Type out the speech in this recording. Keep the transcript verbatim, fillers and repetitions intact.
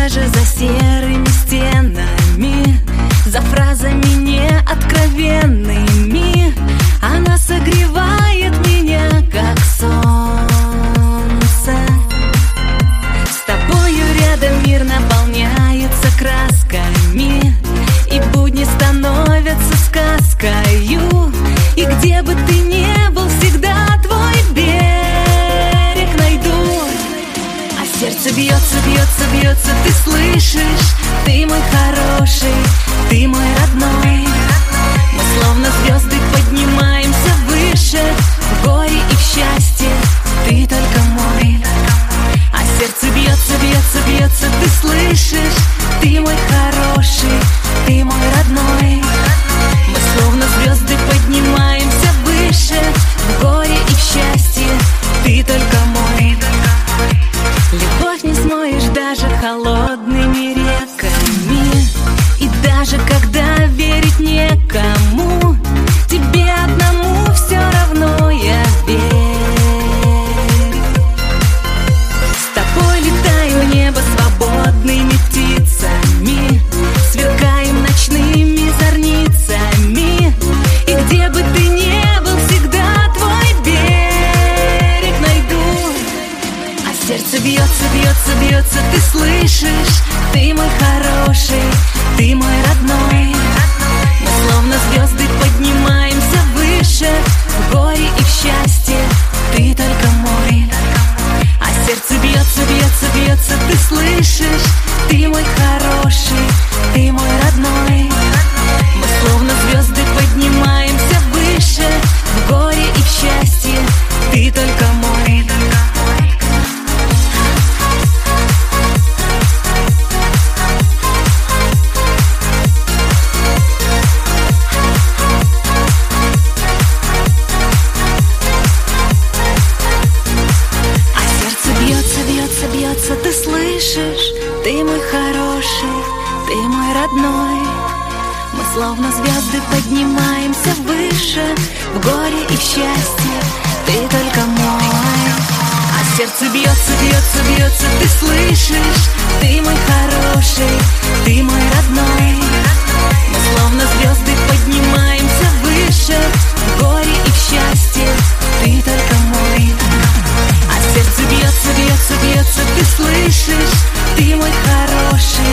даже за серыми стенами, за фразами неоткровенными. Она согревает меня, как солнце. С тобою рядом мир наполняется красками, и будни становятся сказкою. И где бы ты ни был, всегда твой берег найду. А сердце бьется, бьется, бьется, ты слышишь? Ты мой хороший, ты мой родной. Мы словно звезды поднимаемся выше, в горе и в счастье ты только мой. А сердце бьется, бьется, бьется, ты слышишь? Ты мой хороший, ты мой родной. Мы словно звезды поднимаемся выше, в горе и в счастье ты только мой. Любовь не смоешь даже холодными реками, и даже когда верить некому, тебе одному все равно, я верю. С тобой летаю в небо свободными птицами, сверкаем ночными зорницами. И где бы ты ни был, всегда твой берег найду. А сердце бьется, бьется, бьется, ты слышишь? Ты мой хороший, ты мой родной. Мы словно звезды поднимаемся выше, в горе и в счастье ты только мой. А сердце бьется, бьется, бьется, ты слышишь? Ты мой хороший, ты мой родной. Мы словно звезды поднимаемся выше, в горе и в счастье ты только мой. Ты слышишь? Ты мой хороший, ты мой родной. Мы словно звезды поднимаемся выше, в горе и в счастье ты только мой. А сердце бьется, бьется, бьется, ты слышишь? Ты мой хороший, ты мой родной. Мы словно звезды поднимаемся выше, в горе и в счастье ты только мой. А сердце бьется, бьется, бьется, ты слышишь? Ты мой хороший,